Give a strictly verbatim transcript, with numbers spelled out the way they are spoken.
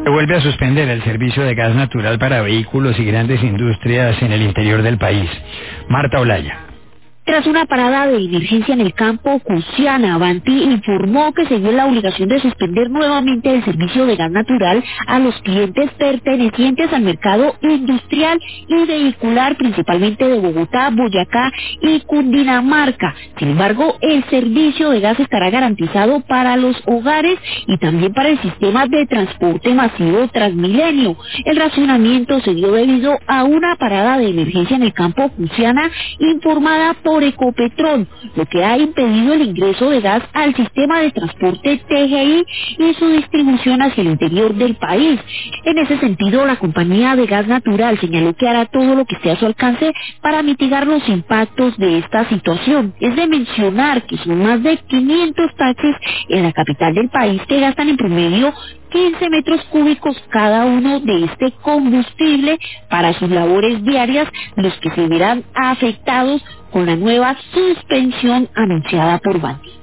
Se vuelve a suspender el servicio de gas natural para vehículos y grandes industrias en el interior del país. Marta Olaya. Tras una parada de emergencia en el campo Cusiana, Avanti informó que se vio la obligación de suspender nuevamente el servicio de gas natural a los clientes pertenecientes al mercado industrial y vehicular, principalmente de Bogotá, Boyacá y Cundinamarca. Sin embargo, el servicio de gas estará garantizado para los hogares y también para el sistema de transporte masivo Transmilenio. El racionamiento se dio debido a una parada de emergencia en el campo Cusiana informada por Ecopetrol, lo que ha impedido el ingreso de gas al sistema de transporte T G I y su distribución hacia el interior del país. En ese sentido, la compañía de gas natural señaló que hará todo lo que esté a su alcance para mitigar los impactos de esta situación. Es de mencionar que son más de quinientos taxis en la capital del país que gastan en promedio quince metros cúbicos cada uno de este combustible para sus labores diarias, los que se verán afectados con la nueva suspensión anunciada por Avanti.